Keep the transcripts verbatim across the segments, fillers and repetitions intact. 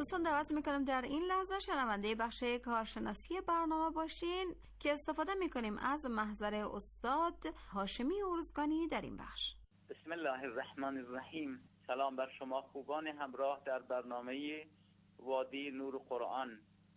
دوستان دعوت میکنم در این لحظه شنونده بخش کارشناسی برنامه باشین که استفاده میکنیم از محضر استاد هاشمی ارزگانی در این بخش. بسم الله الرحمن الرحیم. سلام بر شما خوبان همراه در برنامه وادی نور قرآن.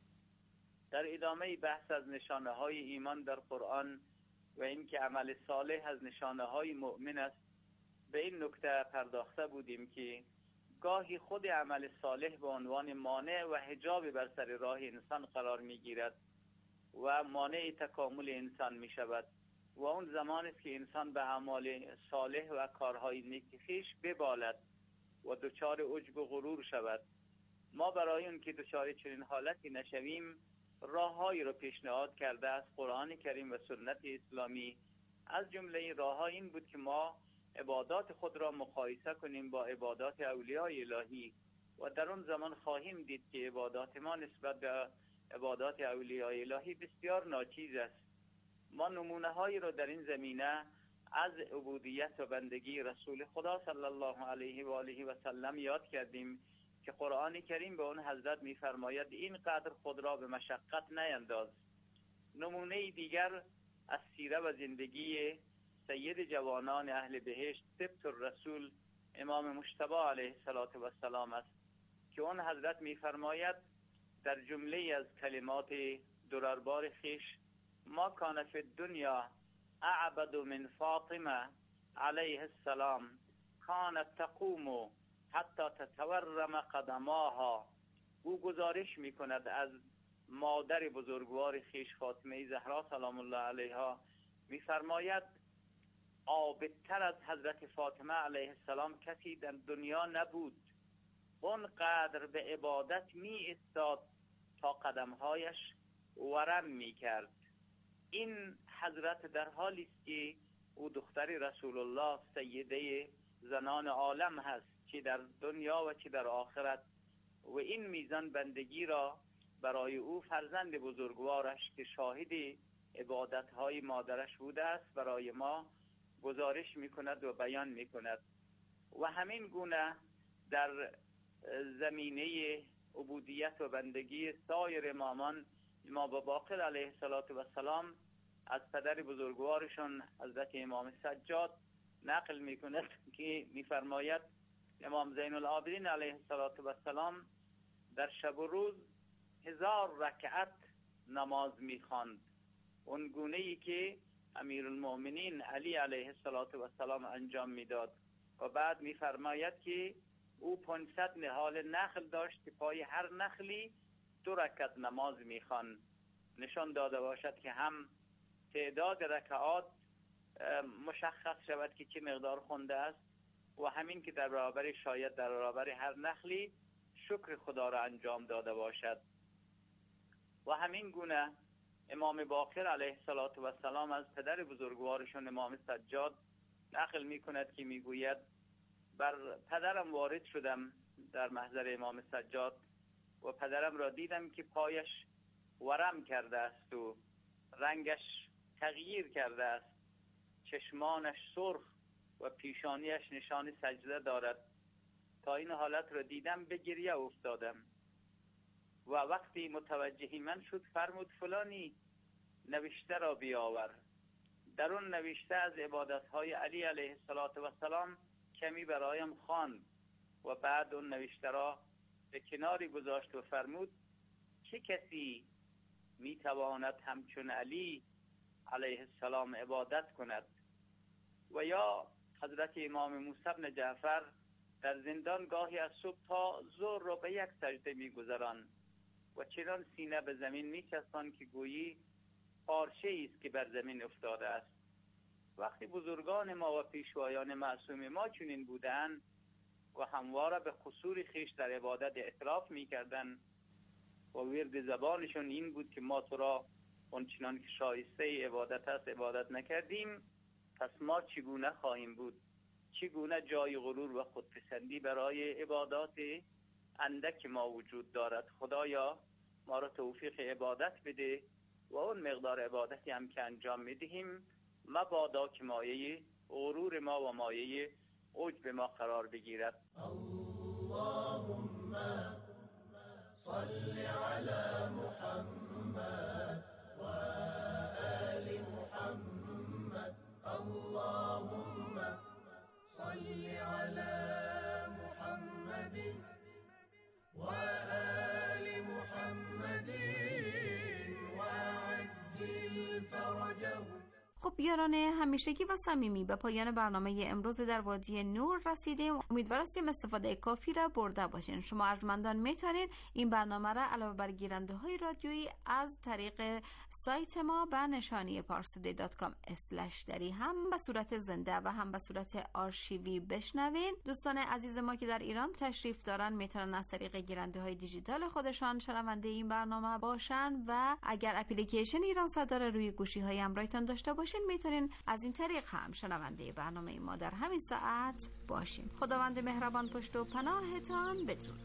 در ادامه بحث از نشانه های ایمان در قرآن و اینکه عمل صالح از نشانه های مؤمن است، به این نکته پرداخته بودیم که گاهی خود عمل صالح به عنوان مانع و حجاب بر سر راه انسان قرار می گیرد و مانع تکامل انسان می شود و اون زمان است که انسان به اعمال صالح و کارهای نیک خویش ببالد و دچار عجب و غرور شود. ما برای اون که دچار چنین حالتی نشویم راههایی رو پیشنهاد کرده از قرآن کریم و سنت اسلامی. از جمله این راهها این بود که ما عبادات خود را مقایسه کنیم با عبادات اولیاء الهی و در اون زمان خواهیم دید که عبادات ما نسبت به عبادات اولیاء الهی بسیار ناچیز است. ما نمونه هایی را در این زمینه از عبودیت و بندگی رسول خدا صلی الله علیه و آله و سلم یاد کردیم که قرآن کریم به اون حضرت می‌فرماید اینقدر خود را به مشقت نینداز. نمونه دیگر از سیره و زندگی سید جوانان اهل بهشت سبط الرسول امام مجتبی علیه السلام است که اون حضرت می‌فرماید در جمله از کلمات دراربار خویش: ما کان فی الدنیا اعبد من فاطمه علیه السلام کانت تقوم حتی تتورم قدماها. او گزارش میکند از مادر بزرگوار خویش فاطمه زهرا سلام الله علیها، میفرماید عابدتر از حضرت فاطمه علیه السلام کسی در دنیا نبود. اونقدر به عبادت می استاد تا قدمهایش ورم می کرد. این حضرت در حالی است که او دختر رسول الله سیده زنان عالم هست، چه در دنیا و چه در آخرت، و این میزان بندگی را برای او فرزند بزرگوارش که شاهد عبادت‌های مادرش بوده است برای ما گزارش می‌کند و بیان می‌کند. و همین گونه در زمینه عبودیت و بندگی سایر امامان، امام باقر علیه السلام از پدر بزرگوارشون حضرت امام سجاد نقل می‌کند که می‌فرماید امام زین العابدین علیه السلام در شب و روز هزار رکعت نماز می‌خواند، اون گونه‌ای که امیرالمؤمنین علی علیه السلام انجام میداد. و بعد می‌فرماید که او پانصد نهال نخل داشت که پای هر نخلی دو رکعت نماز می‌خواند. نشان داده باشد که هم تعداد رکعات مشخص شود که چه مقدار خونده است و همین که در برابر شاید در برابر هر نخلی شکر خدا را انجام داده باشد. و همین گونه امام باقر علیه السلام از پدر بزرگوارشون امام سجاد نقل می کند که می گوید بر پدرم وارد شدم در محضر امام سجاد و پدرم را دیدم که پایش ورم کرده است و رنگش تغییر کرده است، چشمانش سرخ و پیشانیش نشان سجده دارد. تا این حالت را دیدم به گریه افتادم و وقتی متوجه من شد فرمود فلانی نوشته را بیاور. در اون نوشته از عبادت‌های علی علیه السلام کمی برایم خواند و بعد اون نوشته را به کناری گذاشت و فرمود چه کسی میتواند همچون علی علیه السلام عبادت کند؟ و یا حضرت امام موسی بن جعفر در زندان گاهی از صبح تا ظهر را به یک سجده میگذران و چنان سینه به زمین میچسبان که گویی پارچه است که بر زمین افتاده است. وقتی بزرگان ما و پیشوایان معصوم ما چنین بودند و همواره به قصور خیش در عبادت اعتراف میکردند و ورد زبانشون این بود که ما تو را اونچنان که شایسته عبادت است عبادت نکردیم، پس ما چگونه خواهیم بود؟ چگونه جای غرور و خودپسندی برای عبادات اندک ما وجود دارد؟ خدایا ما را توفیق عبادت بده و اون مقدار عبادتی هم که انجام میدهیم مبادا که مایه غرور ما و مایه عجب ما قرار بگیرد. اللهم صل على محمد وآل محمد اللهم صل على محمد وآل محمد وعجل فرجهم. خب یاران همیشگی و صمیمی، به پایان برنامه امروز در وادی نور رسیدیم. امیدوار هستیم استفاده کافی را برده باشین. شما ارجمندان میتونید این برنامه را علاوه بر گیرنده های رادیویی از طریق سایت ما به نشانی پارستودی دات کام اسلش دری هم به صورت زنده و هم به صورت آرشیوی بشنوین. دوستان عزیز ما که در ایران تشریف دارن میتونن از طریق گیرنده های دیجیتال خودشان شنونده این برنامه باشن و اگر اپلیکیشن ایران صدا روی گوشی های همراهتان داشته باشین میتونین از این طریق هم شنونده برنامه ما در همین ساعت باشین. خداوند مهربان پشت و پناهتان بدرود.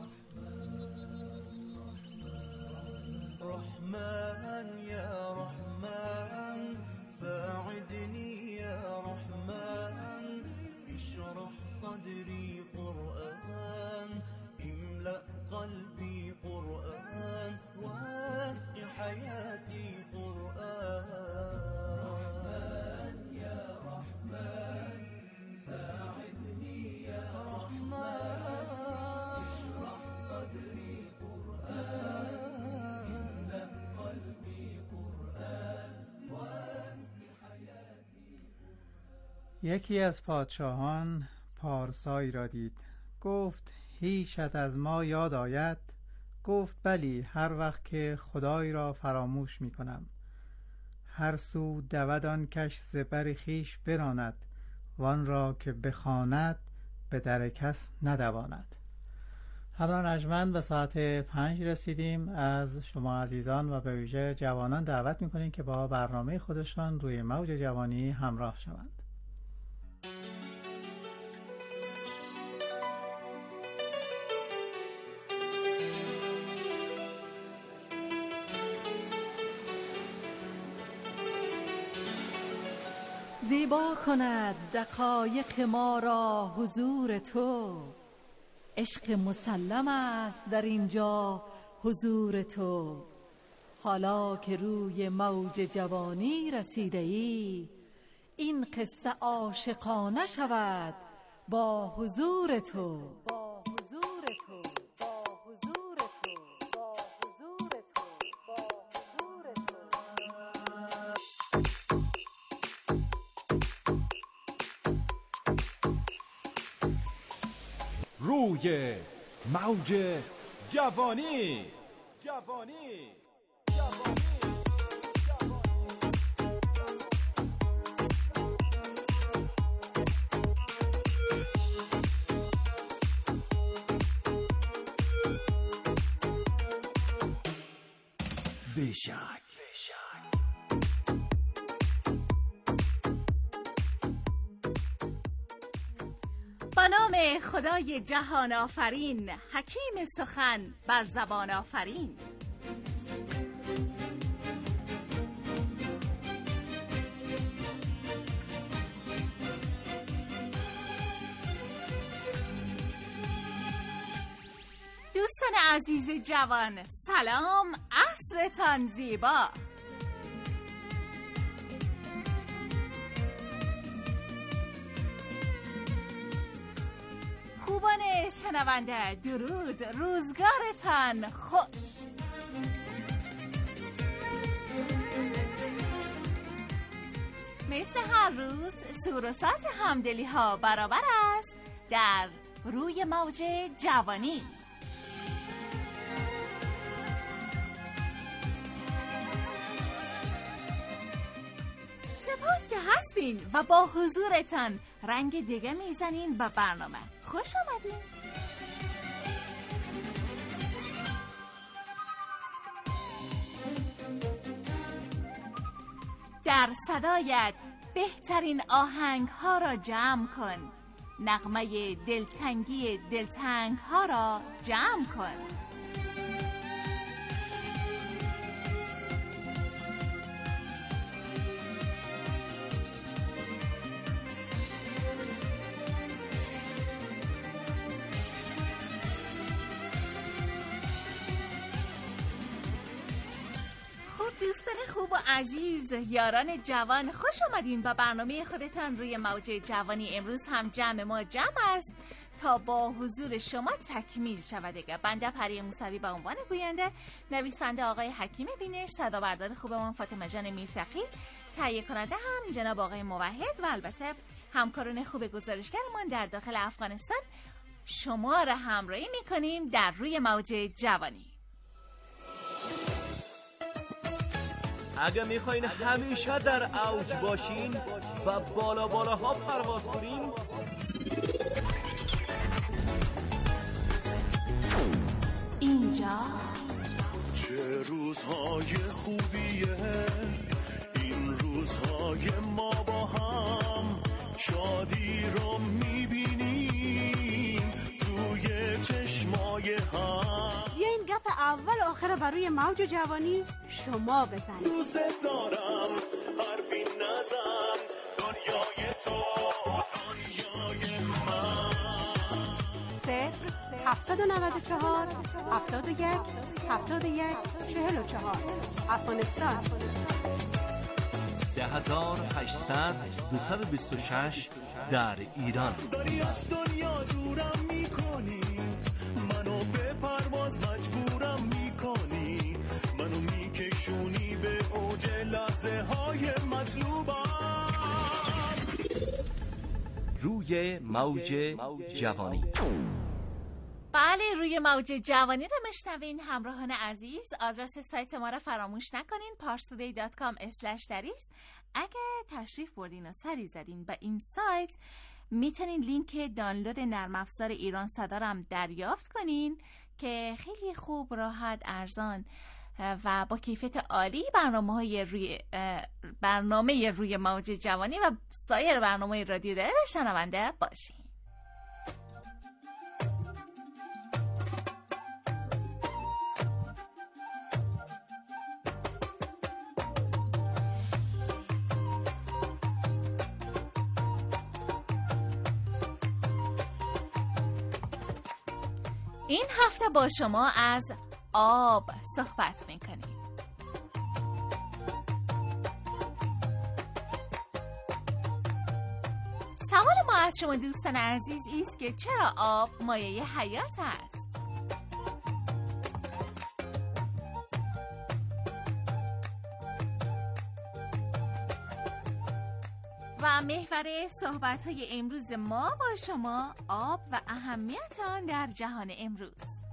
رحمن یا رحمن ساعدني يا رحمن اشرح صدري قرآن املأ قلبي قرآن واسع حياتي قرآن رحمن يا رحمن ساعدني يا رحمن اشرح صدري قرآن یکی از پادشاهان پارسایی را دید. گفت هیچت از ما یاد آید؟ گفت بلی، هر وقت که خدای را فراموش می کنم. هر سو دود آن کش ز بر خویش براند، وان را که بخواند به در کس ندواند. همراهان ارجمند، به ساعت پنج رسیدیم. از شما عزیزان و به ویژه جوانان دعوت می کنیم که با برنامه خودشان روی موج جوانی همراه شوند. زیبا کند دقایق ما را حضور تو، عشق مسلم است در اینجا حضور تو. حالا که روی موج جوانی رسیده ای، این قصه عاشقانه شود با حضور تو. روی موج جوانی جوانی بیشک. با نام خدای جهان آفرین، حکیم سخن بر زبان آفرین. دوستان عزیز جوان، سلام، عصرتان زیبا. خوبان شنونده درود، روزگارتان خوش. مثل هر روز سور و سات همدلی ها برابر است در روی موج جوانی. سپاس که هستین و با حضورتان رنگ دیگه میزنین به برنامه. خوش آمدین. در صدایت بهترین آهنگ ها را جمع کن، نغمه دلتنگی دلتنگ ها را جمع کن. دوستان خوب و عزیز، یاران جوان، خوش آمدین با برنامه خودتان روی موج جوانی. امروز هم جمع ما جمع است تا با حضور شما تکمیل شود. بنده پری موسوی به عنوان گوینده، نویسنده آقای حکیم بینش، صدابردار خوبمان فاطمه جان میرتقی، تهیه کننده هم جناب آقای موحد و البته همکاران خوب گزارشگرمان در داخل افغانستان شما را همراهی میکنیم در روی موج جوانی. اگه میخواین همیشه در اوج باشین و بالا بالاها پرواز کنین، اینجا چه روزهای خوبیه این روزهای ما با هم، شادی رو میبینیم توی چشمای هم. بیاین گپ اول آخر برای موج جوانی شما بزنید. دوست دارم حرفی نزن، دنیای تو دنیای من. صفر هفتصد و نود و چهار هفتاد و یک هفتاد و یک چهل و چهار افغانستان. سه هزار و هشتصد دویست و بیست و شش در ایران. داری از دنیا دورم میکنی، منو به پرواز مجبورم میکنی، منو میکشونی به اوج لحظه های مطلوبم. روی موج جوانی. بله، روی موج جوانی رو مشنوین. همراهان عزیز، آدرس سایت ما رو فراموش نکنین، پارستودی دات کام اسلش دریست. اگه تشریف بردین و سری زدین به این سایت، میتونین لینک دانلود نرم افزار ایران صدا رو هم دریافت کنین که خیلی خوب، راحت، ارزان و با کیفیت عالی برنامه‌های روی برنامه روی موج جوانی و سایر برنامه‌های رادیو داره شنونده باشین. این هفته با شما از آب صحبت میکنیم. سوال ما از شما دوستان عزیز است که چرا آب مایه حیات است؟ و محور صحبت‌های امروز ما با شما آب و اهمیت آن در جهان امروز.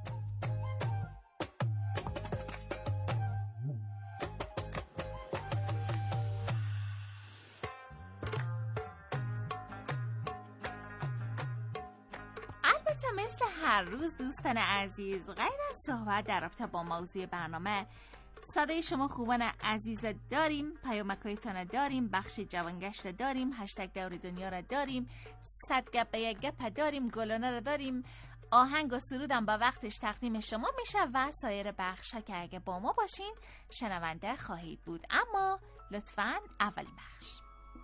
البته مثل هر روز دوستان عزیز، غیر از صحبت در رابطه با موضوع برنامه، صدای شما خوبان عزیز داریم، پیامک‌هایتان داریم، بخش جوانگشت داریم، هشتگ دور دنیا را داریم، صد گپ به یک گپ داریم، گلانه را داریم، آهنگ و سرودم با وقتش تقدیم شما میشه و سایر بخش ها که اگه با ما باشین شنونده خواهید بود. اما لطفاً اولین بخش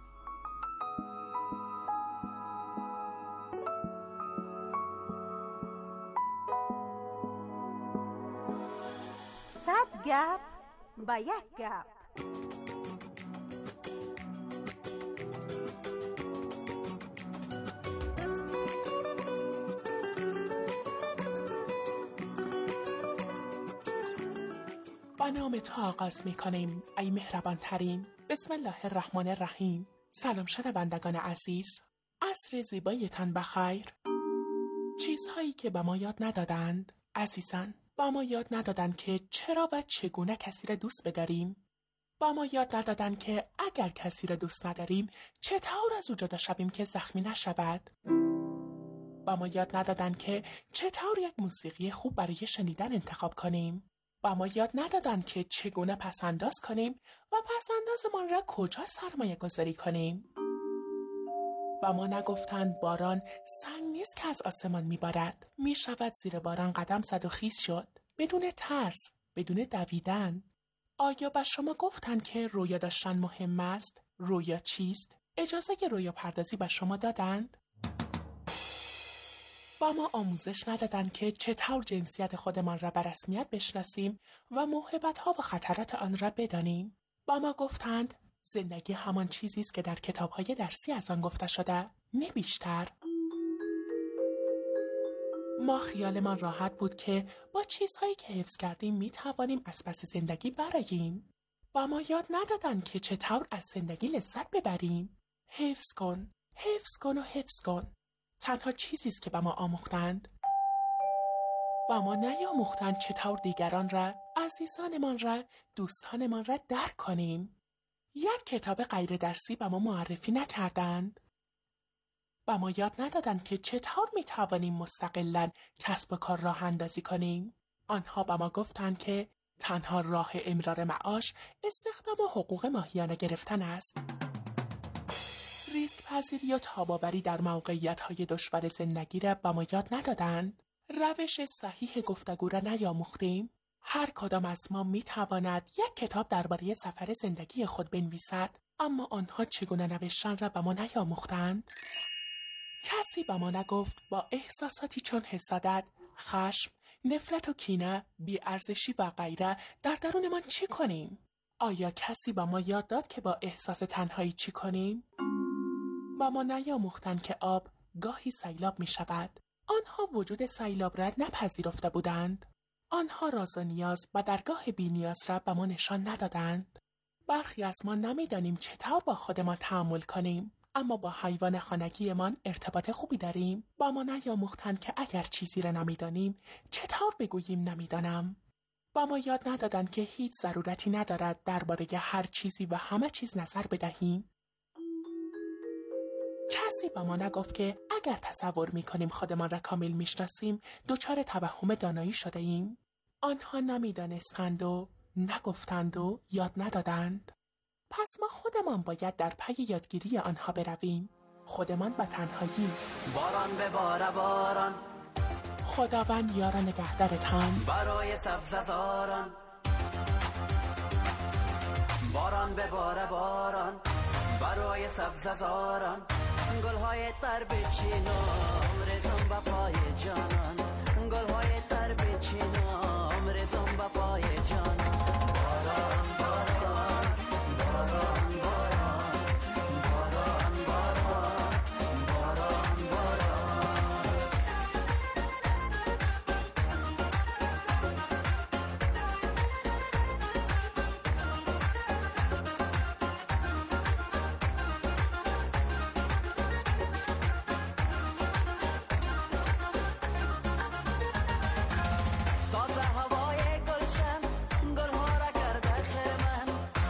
صد گپ با یک گپ. با نام تو آغاز می کنیم ای مهربان ترین. بسم الله الرحمن الرحیم. سلام شنوندگان عزیز، عصر زیبایتان بخیر. چیزهایی که به ما یاد ندادند عزیزان، با ما یاد ندادن که چرا و چگونه کسی را دوست بداریم. با ما یاد ندادن که اگر کسی را دوست نداریم چطور از او جدا شویم که زخمی نشود. با ما یاد ندادن که چطور یک موسیقی خوب برای شنیدن انتخاب کنیم. با ما یاد ندادن که چگونه پسنداز کنیم و پسندازمان را کجا سرمایه گذاری کنیم. و ما نگفتند باران سنگ نیست که از آسمان میبارد، میشود زیر باران قدم زد و خیس شد، بدون ترس، بدون دویدن. آیا به شما گفتند که رویا داشتن مهم است؟ رویا چیست؟ اجازه رویا پردازی به شما دادند؟ با ما آموزش ندادند که چطور جنسیت خودمان را به رسمیت بشناسیم و موهبت‌ها و خطرات آن را بدانیم. با ما گفتند زندگی همان چیزی است که در کتاب‌های درسی از آن گفته شده، نه بیشتر. ما خیالمان راحت بود که با چیزهایی که حفظ کردیم می توانیم از پس زندگی برآییم. با ما یاد ندادن که چطور از زندگی لذت ببریم. حفظ کن، حفظ کن و حفظ کن. تنها چیزی است که به ما آموختند. با ما نیاموختند چطور دیگران را، عزیزانمان را، دوستانمان را درک کنیم. یک کتاب غیر درسی به ما معرفی نکردند. با ما یاد ندادند که چطور می توانیم مستقلاً کسب و کار راه اندازی کنیم. آنها با ما گفتند که تنها راه امرار معاش استخدام و حقوق ماهیانه گرفتن است. ریسک پذیری و تاباوری در موقعیت‌های دشوار زندگی را با ما یاد ندادند. روش صحیح گفتگو را نیاموختیم. هر کدام از ما می تواند یک کتاب درباره سفر زندگی خود بنویسد، اما آنها چگونه نوشتن را به ما نیاموختند. کسی به ما نگفت با احساساتی چون حسادت، خشم، نفرت و کینه، بی‌ارزشی و غیره در درونمان چی کنیم؟ آیا کسی به ما یاد داد که با احساس تنهایی چی کنیم؟ با ما نیاموختند که آب گاهی سیلاب می شود. آنها وجود سیلاب را نپذیرفته بودند. آنها راز و نیاز و درگاه بی نیاز را به ما نشان ندادند. برخی از ما نمیدانیم چطور با خودمان تعامل کنیم، اما با حیوان خانگیمان ارتباط خوبی داریم. با ما نیاموختند که اگر چیزی را نمیدانیم چطور بگوییم نمیدانم. با ما یاد ندادند که هیچ ضرورتی ندارد درباره هر چیزی و همه چیز نظر بدهیم. کسی با ما نگفت که اگر تصور می‌کنیم خودمان را کامل می‌شناسیم دچار توهم دانایی شده ایم. آنها نمی‌دانستند و نگفتند و یاد ندادند. پس ما خودمان باید در پی یادگیری آنها برویم. خودمان به تنهایی. باران به باره باران، خداوند یار نگهدارتان. برای سبززاران باران به باره باران، برای سبززاران گل‌های تر بچینم ریزم به پای جانان، گل‌های تر بچینم ریزم به پای جانان. باران باران باران باران باران باران باران باران. تازه هوای گلشن گلها را کرده خرمن،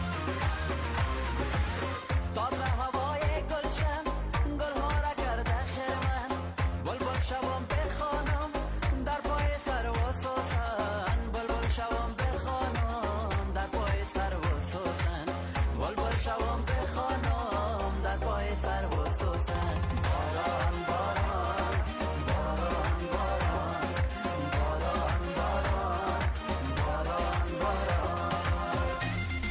تازه هوای گلشن گلها را کرده خرمن. بلبل شوم بخوانم در پای سر و سوسن، بلبل شوم بخوانم در پای سر و سوسن، بلبل شوم بخوانم در پای سر و سوسن. باران باران باران باران باران باران باران باران.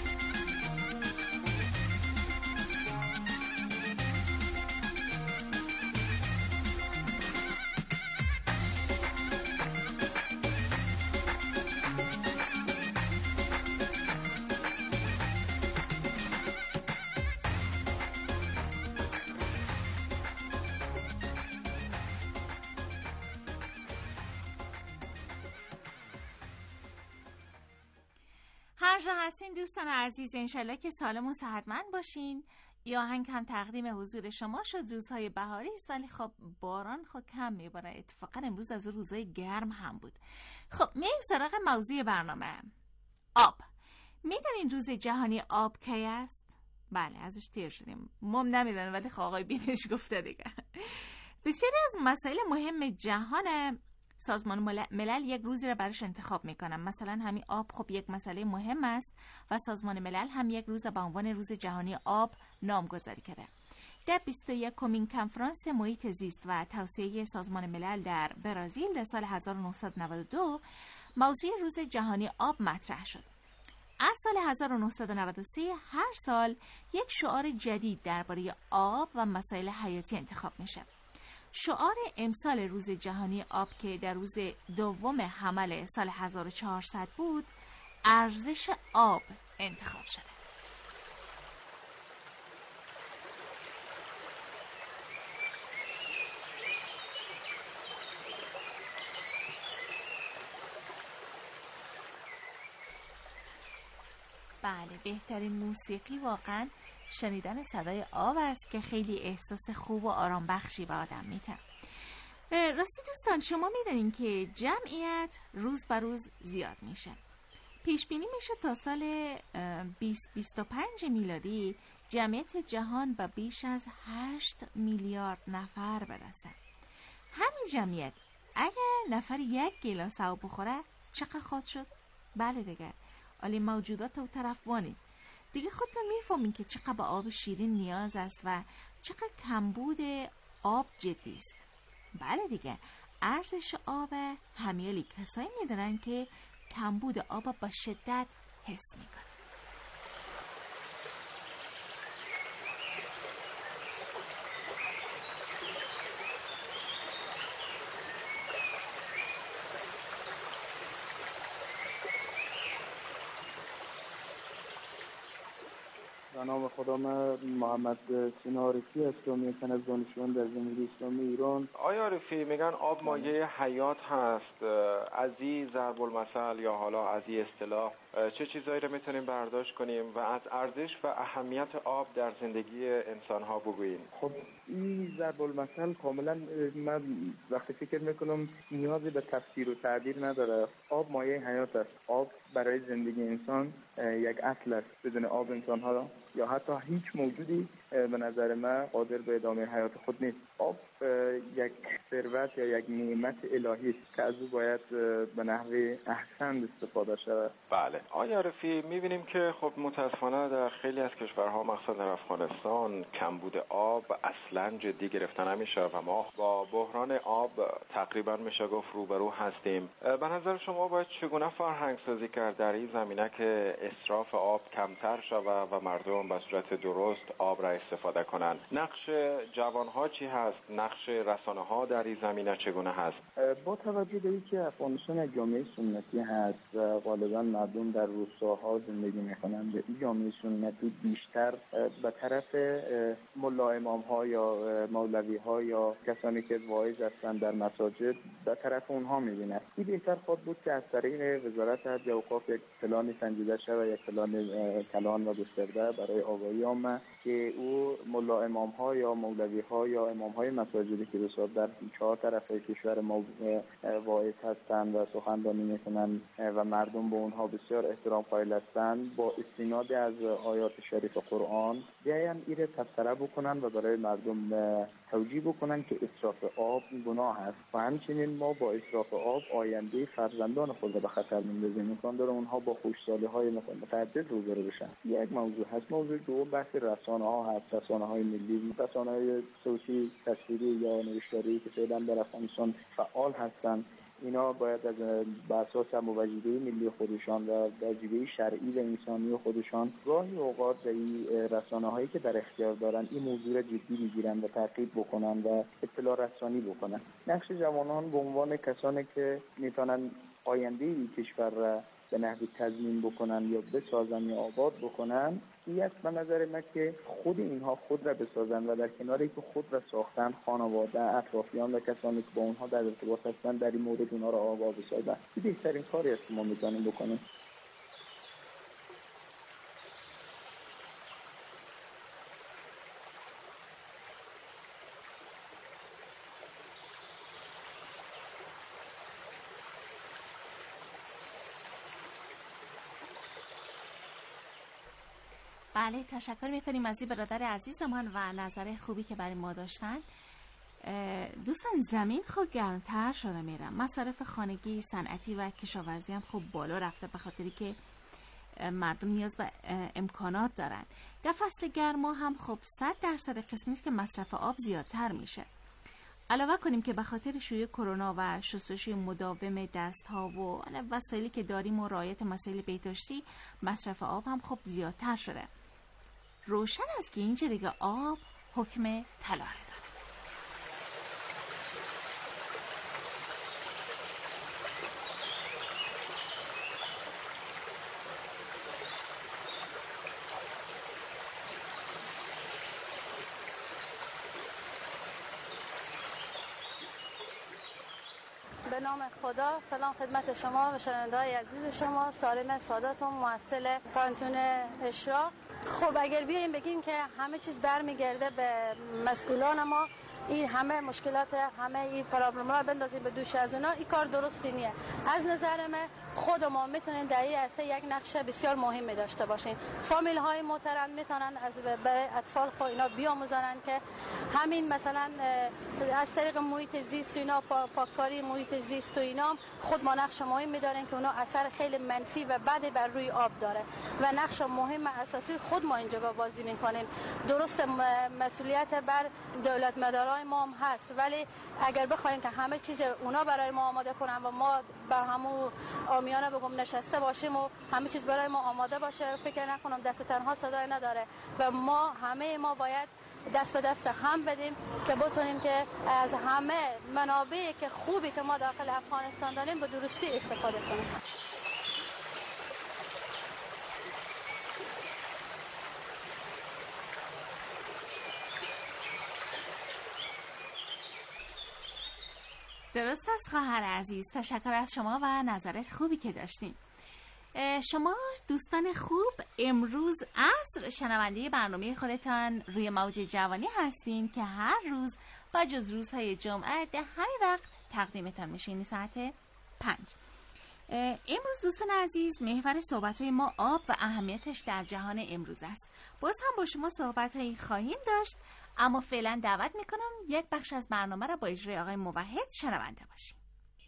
هر جا هستین دوستان عزیز، انشالله که سالم و صحتمند باشین. یا آهنگ هم تقدیم حضور شما شد. روزهای بهاری سالی خب باران خب کم میباره، اتفاقا امروز از روزهای گرم هم بود. خب میایم سراغ موضوع برنامه. آب. میدونین روز جهانی آب کی است؟ بله ازش تیر شدیم، مم نمیدونم ولی خب آقای بینش گفته دیگه. بسیاری از مسائل مهم جهان سازمان ملل یک روزی را براش انتخاب میکنن. مثلا همین آب خب یک مسئله مهم است و سازمان ملل هم یک روز به عنوان روز جهانی آب نامگذاری کرده. در بیست و یکمین کنفرانس محیط زیست و توسعه سازمان ملل در برزیل در سال هزار و نهصد و نود و دو موضوع روز جهانی آب مطرح شد. از سال هزار و نهصد و نود و سه هر سال یک شعار جدید درباره آب و مسائل حیاتی انتخاب میشه. شعار امسال روز جهانی آب که در روز دوم حمل سال هزار و چهارصد بود، ارزش آب انتخاب شده. بهترین موسیقی واقعا شنیدن صدای آب است که خیلی احساس خوب و آرام بخشی به آدم میده. راستی دوستان، شما میدونین که جمعیت روز به روز زیاد میشه. پیش بینی میشه تا سال بیست بیست و پنج میلادی جمعیت جهان به بیش از هشت میلیارد نفر برسه. همین جمعیت اگه نفر یک گیلاس آب بخوره چقدر خواهد شد؟ بله دیگه، ولی موجودات و طرف بانید دیگه خودتون میفهمین که چقدر به آب شیرین نیاز است و چقدر کمبود آب جدی است. بله دیگه، ارزش آب همیالی کسایی میدونن که کمبود آب با شدت حس میکنن. به نام خدا، من محمد سینا عارفی هستم، یکن از دانشجویان در جمهوری اسلامی ایران. آیا عارفی، میگن آب مایه حیات هست. از این ضرب المثل یا حالا از این اصطلاح چه چیزایی رو میتونیم برداشت کنیم و از ارزش و اهمیت آب در زندگی انسان ها بگوییم؟ خب این ضرب المثل کاملا من وقتی فکر میکنم نیازی به تفسیر و تعبیر نداره. آب مایه حیات است. آب برای زندگی انسان یک اصل است. بدون آب انسان ها یا حتی هیچ موجودی به نظر من قادر به ادامه حیات خود نیست. آب یک ثروت یا یک نعمت الهی است که از او باید به نحو احسن استفاده شود. بله آقای عارفی، میبینیم که خب متاسفانه در خیلی از کشورها مخصوصا در افغانستان کمبود آب اصلا جدی گرفته نمیشه و ما با بحران آب تقریبا میشه گفت روبرو هستیم. به نظر شما باید چگونه فرهنگ سازی کرد در این زمینه که اسراف آب کمتر شود و مردم به صورت درست آب را استفاده کنند؟ نقش جوانها چی هست؟ نقش رسانه ها در این زمینه چگونه هست؟ با توجه به اینکه افغانستان یک جامعه سنتی هست و غالبا مردم در روستاها زندگی میکنند، این جامعه سنتی بیشتر به طرف ملا امام ها یا مولوی ها یا کسانی که واعظ هستند در مساجد به طرف اونها میبیند. این بهتر خواهد بود که از طریق وزارت حج و اوقاف یک پلان سنجیده شود، یک پلان کلان و گسترده برای آگاهی عامه که او ملا امام ها یا مولوی ها یا امام های مساجدی که بسیار در چهار طرف کشور ما واعظ هستند و سخنرانی میکنند و مردم به اونها بسیار احترام قائل هستند، با استناد از آیات شریف قرآن بیاین این تفسیر بکنن و برای مردم توجیه بکنن که اسراف آب گناه است و همچنین ما با اسراف آب آینده فرزندان خود را به خطر میندازیم. امکان داره اونها با خوشسالی های متعدد روبرو بشن. یک موضوع هست. موضوع دوم بحث رسانه ها هست. رسانه های ملی، رسانه های صوتی، تصویری یا نوشتاری که فعلا در افغانستان فعال هستند، اینا باید از بر اساس وجیبه ملی خودشان و وجیبه شرعی و انسانی خودشان گاهی اوقات به این رسانه هایی که در اختیار دارن این موضوع را جدی بگیرن و تعقیب بکنن و اطلاع رسانی بکنن. نقش جوانان به عنوان کسانی که میتونن آینده این کشور را به نحوی تضمین بکنن یا بسازن یا آباد بکنن، این است به نظر من که خود اینها خود را بسازن و در کناری که خود را ساختن خانواده، اطرافیان و کسانی که با اونها در ارتباط هستن در این مورد اونها را آگاه بسازن. این بهترین کاری است که ما میتونیم بکنیم. بله، تشکر میکنیم از این برادر عزیزمان و نظر خوبی که برای ما داشتن. دوستان، زمین خود گرمتر شده میره، مصارف خانگی، صنعتی و کشاورزی هم خوب بالا رفته به خاطری که مردم نیاز به امکانات دارن. در فصل گرما هم خب صد درصد قسمی است که مصرف آب زیادتر میشه. علاوه کنیم که به خاطر شیوع کرونا و شستشوی مداوم دست‌ها و وسایلی که داریم و رعایت مسائل بهداشتی، مصرف آب هم خب زیادتر شده. روشن است که اینجا دیگه آب حکم طلا داره. به نام خدا. سلام خدمت شما و شنونده‌های عزیز شما، سالم سادات و مؤسسه پانتون اشراق. خب اگر بیایم بگیم که همه چیز برمیگرده به مسئولان ما، این همه مشکلات، همه این پرابلم‌ها رو بندازیم به دوش از اونا، این کار درستی نیه. از نظر من خود ما میتونیم در این عرصه یک نقش بسیار مهمی داشته باشیم. فامیل های محترم میتونن از برای اطفال خود اینا بیاموزن که همین مثلا از طریق محیط زیست و اینا، پاککاری محیط زیست و اینا خود ما نقش مهمی داریم که اونا اثر خیلی منفی و بدی بر روی آب داره و نقش مهم اساسی خود ما اینجا بازی میکنیم. درست مسئولیت بر دولت مدارای ما هم هست، ولی اگر بخوایم که همه چیز اونا برای ما آماده کنن و ما بر همون آمیانه بگم نشسته باشیم و همه چیز برای ما آماده باشه، فکر نکنم دست تنها صدای نداره و ما همه ما باید دست به دست هم بدیم که بتونیم که از همه منابعی که خوبی که ما داخل افغانستان داریم به درستی استفاده کنیم. درست است خواهر عزیز، تشکر از شما و نظرت خوبی که داشتین. شما دوستان خوب امروز عصر شنونده برنامه خودتان روی موج جوانی هستین که هر روز با جز روزهای جمعه ده همین وقت تقدیمتان میشه، این ساعت پنج. امروز دوستان عزیز محور صحبت‌های ما آب و اهمیتش در جهان امروز است. باز هم با شما صحبت‌هایی خواهیم داشت، اما فعلا دعوت میکنم یک بخش از برنامه را با اجرای آقای موحد شنونده باشیم.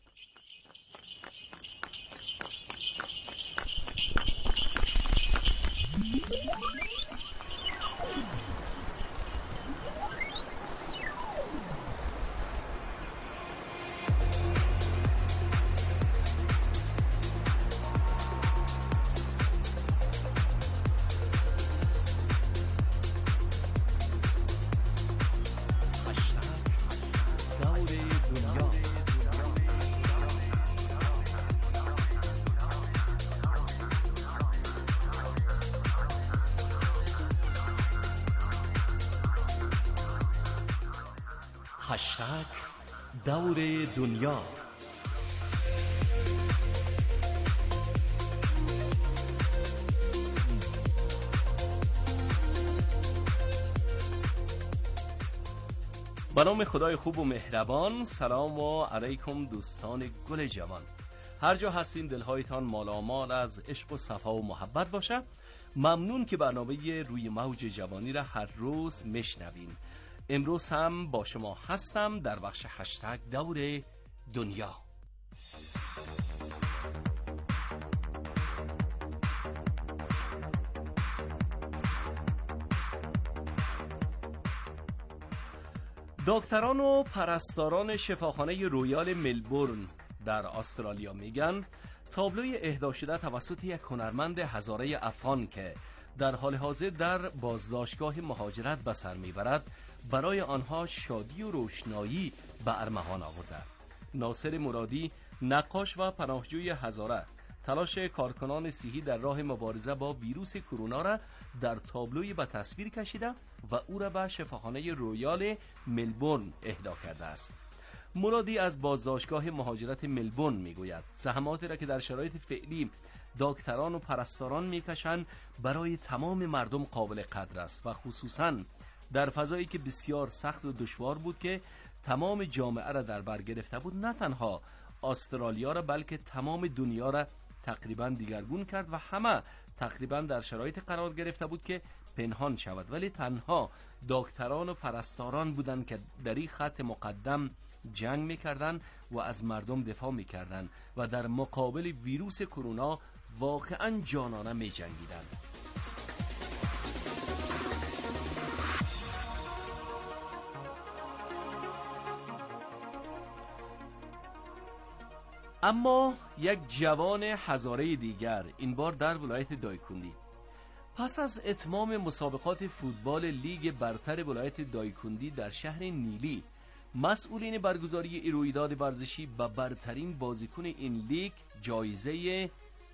هشتگ دور دنیا. به نام خدای خوب و مهربان. سلام و علیکم دوستان گل جوان، هر جا هستین دلهایتان مالامال از عشق و صفا و محبت باشه. ممنون که برنامه روی موج جوانی را هر روز میشنوین. امروز هم با شما هستم در بخش هشتگ دور دنیا. دکتران و پرستاران شفاخانه رویال ملبورن در استرالیا میگن تابلوی اهدا شده توسط یک هنرمند هزاره افغان که در حال حاضر در بازداشتگاه مهاجرت به سر میبرد برای آنها شادی و روشنایی به ارمغان آورده. ناصر مرادی، نقاش و پناهجوی هزاره، تلاش کارکنان صحی در راه مبارزه با ویروس کرونا را در تابلوی به تصویر کشیده و او را به شفاخانه رویال ملبورن اهدا کرده است. مرادی از بازداشتگاه مهاجرت ملبورن میگوید زحماتی را که در شرایط فعلی دکتران و پرستاران میکشند برای تمام مردم قابل قدر است و خصوصاً در فضایی که بسیار سخت و دشوار بود که تمام جامعه را در بر گرفته بود، نه تنها استرالیا را بلکه تمام دنیا را تقریبا دیگرگون کرد و همه تقریبا در شرایط قرار گرفته بود که پنهان شود، ولی تنها دکتران و پرستاران بودند که در این خط مقدم جنگ میکردند و از مردم دفاع میکردند و در مقابل ویروس کرونا واقعا جانانه میجنگیدند. اما یک جوان هزاره دیگر، این بار در ولایت دایکندی، پس از اتمام مسابقات فوتبال لیگ برتر ولایت دایکندی در شهر نیلی، مسئولین برگزاری این رویداد ورزشی به برترین بازیکن این لیگ جایزه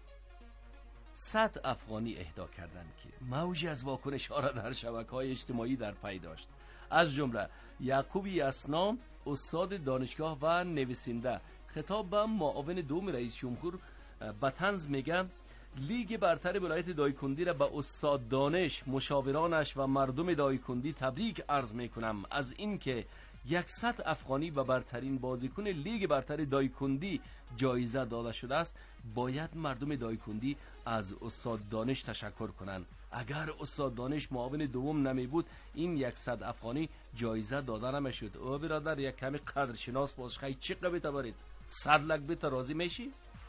صد افغانی اهدا کردند که موجی از واکنش‌ها را در شبکه‌های اجتماعی در پی داشت. از جمله یعقوب یسنا، استاد دانشگاه و نویسنده، خطاب به معاون دوم رئیس جمهور به طنز میگه لیگ برتر ولایت دایکندی را به استاد دانش، مشاورانش و مردم دایکندی تبریک عرض میکنم از اینکه صد افغانی و برترین بازیکن لیگ برتر دایکندی جایزه داده شده است. باید مردم دایکندی از استاد دانش تشکر کنند. اگر استاد دانش معاون دوم نمی بود این صد افغانی جایزه داده نمیشد. او برادر یک کمی قدرشناس باش، خیلی چی قبی تبارید صد لک بیت راضی میشی؟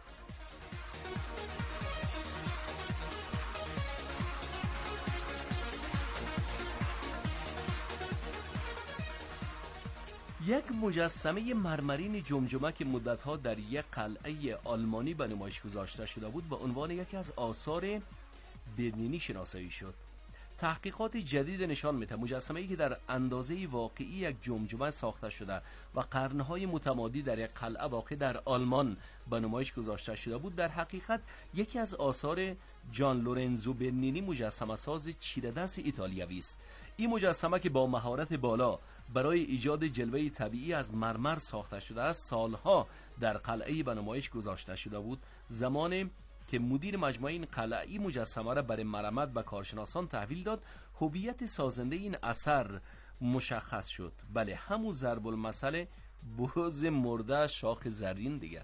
یک مجسمه مرمرین جمجمه که مدتها در یک قلعه آلمانی به نمایش گذاشته شده بود به عنوان یکی از آثار برلینی شناسایی شد. تحقیقات جدید نشان می‌دهد مجسمه‌ای که در اندازه واقعی یک جمجمه ساخته شده و قرن‌های متمادی در یک قلعه واقع در آلمان به نمایش گذاشته شده بود در حقیقت یکی از آثار جان لورنزو برنینی، مجسمه ساز چیره‌دست ایتالیایی است. این مجسمه که با مهارت بالا برای ایجاد جلوه طبیعی از مرمر ساخته شده است سالها در قلعه به نمایش گذاشته شده بود. زمانی که مدیر مجموعه این قلعه این مجسمه را برای مرمت به کارشناسان تحویل داد هویت سازنده این اثر مشخص شد. بله، همون ضرب المثل بز مرده شاخ زرین دیگه.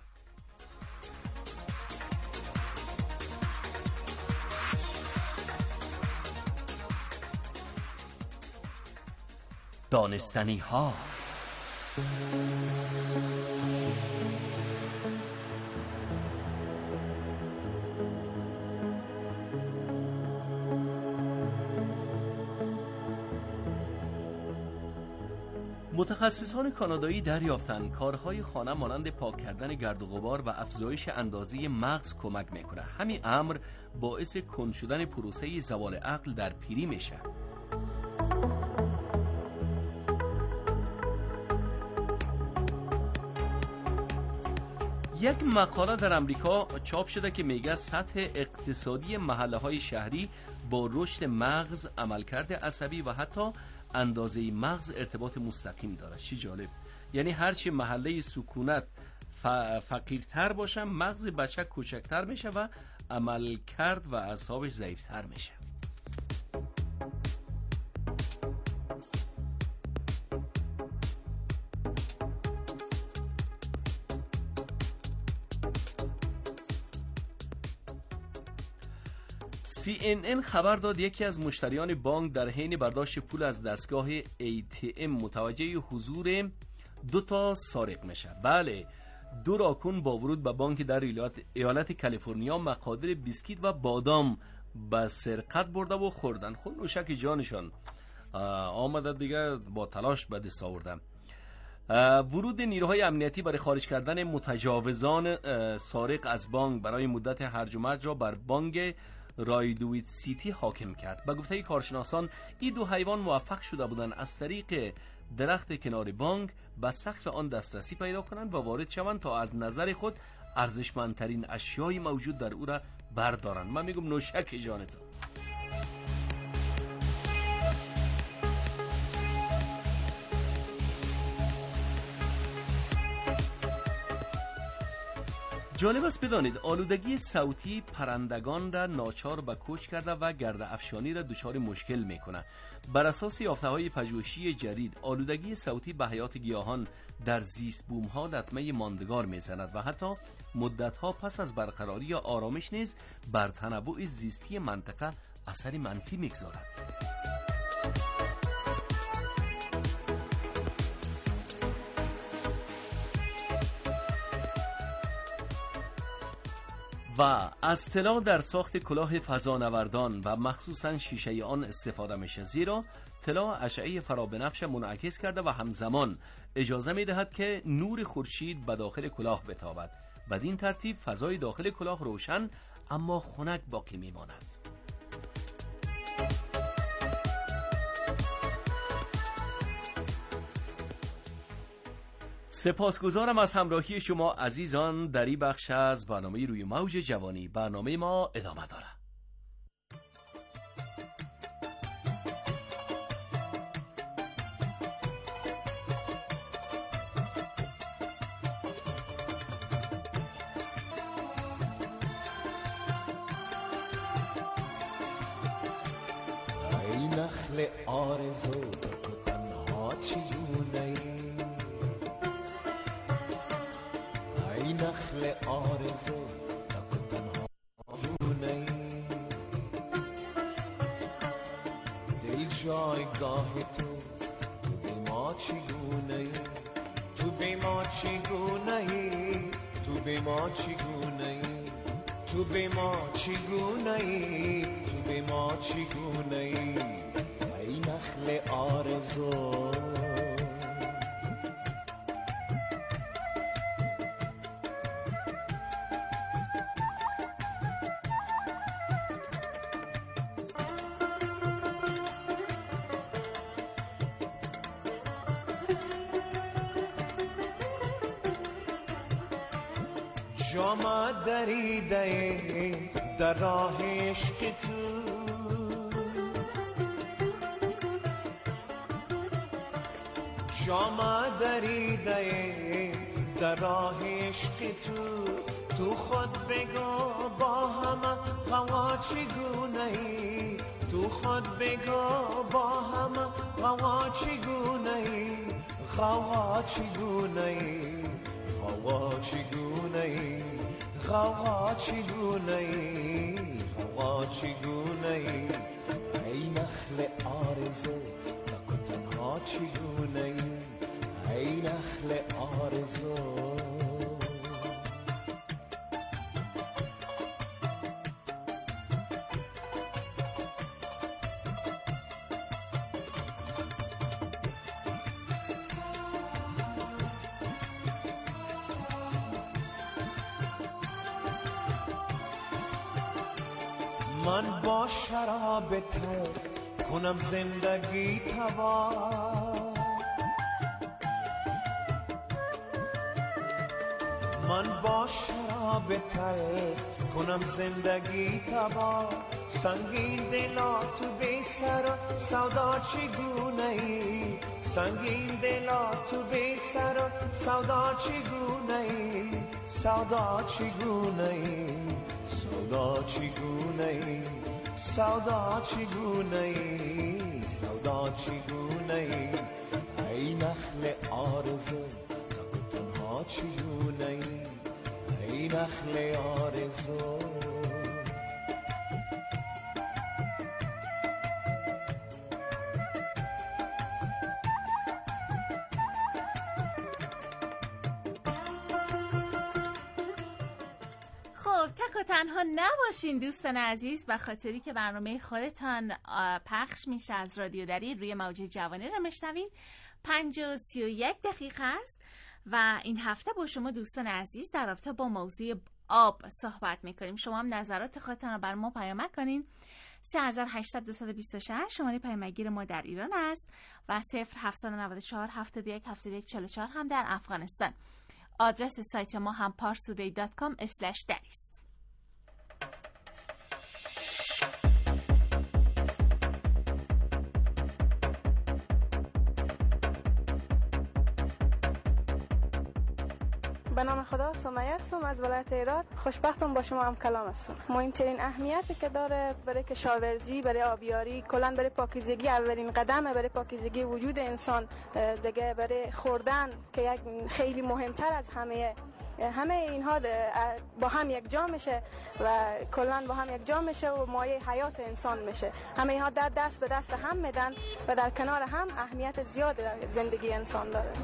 دانستنی ها. متخصصان کانادایی دریافتند کارهای خانه مانند پاک کردن گرد و غبار و افزایش اندازه مغز کمک میکنه. همین امر باعث کند شدن پروسه زوال عقل در پیری میشه. یک مقاله در امریکا چاپ شده که میگه سطح اقتصادی محله‌های شهری با رشد مغز، عملکرد عصبی و حتی اندازه مغز ارتباط مستقیم داره. چی جالب. یعنی هرچی محله سکونت ف... فقیرتر باشه مغز بچه کوچکتر میشه و عملکرد و اعصابش ضعیفتر میشه. سی ان ان خبر داد یکی از مشتریان بانک در حین برداشت پول از دستگاه ای تی ام متوجه حضور دو تا سارق میشه. بله، دو راکون با ورود به بانک در ایالت, ایالت کالیفرنیا مقادیر بیسکیت و بادام به سرقت برده و خوردن. خود نوشک جانشان آمده دیگه با تلاش به دست آوردن. ورود نیروهای امنیتی برای خارج کردن متجاوزان سارق از بانک برای مدت هرج و مرج را بر بانک رایدویت سیتی حاکم کرد. به گفته کارشناسان این دو حیوان موفق شده بودند از طریق درخت کنار بانک به سقف آن دسترسی پیدا کنند و وارد شوند تا از نظر خود ارزشمندترین اشیای موجود در او را بردارند. من میگم نوشک جانتون. جالب است بدانید آلودگی صوتی پرندگان را ناچار به کوچ کرده و گرد افشانی را دچار مشکل میکنه. بر اساس یافته‌های پژوهشی جدید آلودگی صوتی به حیات گیاهان در زیست بوم‌ها لطمه ماندگار میزند و حتی مدت‌ها پس از برقراری یا آرامش نیز بر تنوع زیستی منطقه اثر منفی میگذارد. و از طلا در ساخت کلاه فضانوردان و مخصوصا شیشه آن استفاده میشه، زیرا طلا اشعه فرابنفش منعکس کرده و همزمان اجازه میدهد که نور خورشید به داخل کلاه بتابد. بدین ترتیب فضای داخل کلاه روشن اما خنک باقی میماند. سپاسگزارم از همراهی شما عزیزان در این بخش از برنامه روی موج جوانی. برنامه ما ادامه داره. نخل آرزو که تنها چگونه ای، ای نخل آرزو که تنها چگونه ای، دل جایگاه توست تو به ما چگونه ای، تو به ما چگونه ای، تو به ما چگونه ای، تو به ما چگونه ای، تو به ما چگونه ای، ای نخل آرزو. جام دریده در راه عشق تو، جام دریده در راه عشق تو، تو خود بگو با همه قوا چگونه ای، تو خود بگو با همه قوا چگونه ای، قوا چگونه ای، قوا چگونه ای، قوا چگونه ای، قوا چگونه ای، ای نخل آرزو نکن تنها چگونه ای، ای نخل آرزو. من با شراب تلخ کنم زندگی تباه، من با شراب تلخ کنم زندگی تباه، سنگین دلا تو بی سر سودا چگونه ای، سنگین دلا تو بی سر سودا چگونه ای، سودا چگونه ای، سودا چگونه ای، سودا چگونه ای، سودا چگونه ای، ای نخل آرزو نکن تنها چگونه ای، ای نخل آرزو. تنها نباشین دوستان عزیز، به خاطری که برنامه خودتان پخش میشه از رادیو دری روی موج جوانی رو میشنوین. پنج و سی و یک دقیقه است و این هفته با شما دوستان عزیز در رابطه با موضوع آب صحبت میکنیم. شما هم نظرات خودتان رو بر ما پیام کنین. سه هزار و هشتصد و بیست و شش شماره پیامگیر ما در ایران است و صفر هفتصد و نود و چهار هفتاد و یک هفتاد و یک چهل و چهار هم در افغانستان. آدرس سایت ما هم پارسودی دات کام اسلش در است. به نام خدا، سمیه هستم از ولایت هرات. خوشبختم با شما هم کلام هستم. مهمترین اهمیتی که داره برای کشاورزی، برای آبیاری، کلا برای پاکیزگی، اولین قدمه برای پاکیزگی وجود انسان، دیگه برای خوردن که یک خیلی مهمتر از همه همه اینها با هم یک جا میشه و کلا با هم یک جا میشه و مایه حیات انسان میشه. همه اینها در دست به دست هم میدن و در کنار هم اهمیت زیاد در زندگی انسان داره.